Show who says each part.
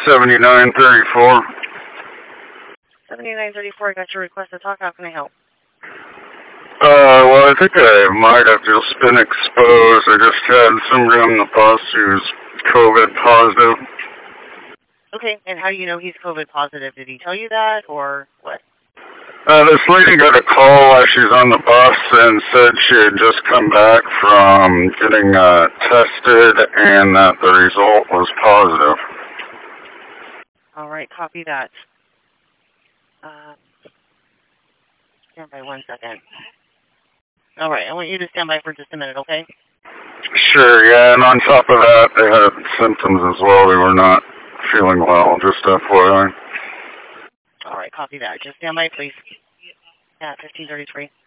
Speaker 1: 7934.
Speaker 2: 7934, I got your request to talk. How can I help?
Speaker 1: Well, I think I might have just been exposed. I just had somebody on the bus who's COVID positive.
Speaker 2: Okay, and how do you know he's COVID positive? Did he tell you that, or what?
Speaker 1: This lady got a call while she's on the bus and said she had just come back from getting tested and that the result was positive.
Speaker 2: All right, copy that. Stand by 1 second. All right, I want you to stand by for just a minute, okay?
Speaker 1: Sure, yeah, and on top of that, they had symptoms as well. They were not feeling well, just FYI.
Speaker 2: All right, copy that. Just stand by, please. Yeah, 1533.